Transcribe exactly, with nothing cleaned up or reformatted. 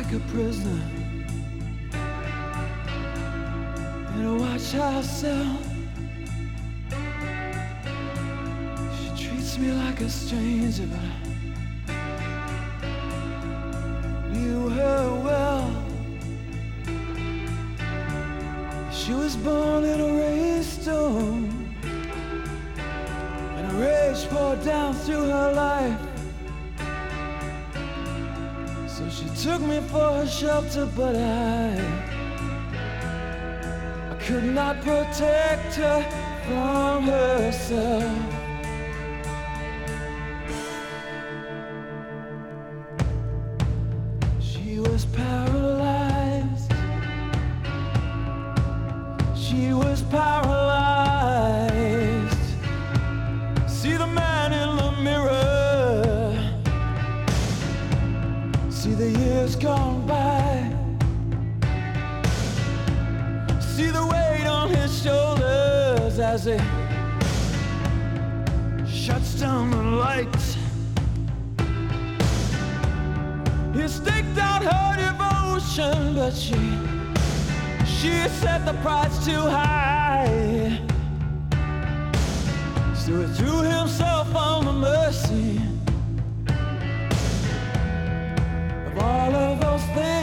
like a prisoner in a watch house cell. She treats me like a stranger, but I knew her well. She was born in a rainstorm, and a rage poured down through her life. So she took me for her shelter, but I I could not protect her from herself. She was paralyzed. She was paralyzed. See the man in the mirror. See the years gone by. See the weight on his shoulders as he shuts down the lights. He staked out her devotion, but she She set the price too high. So he threw himself on the mercy of all of those things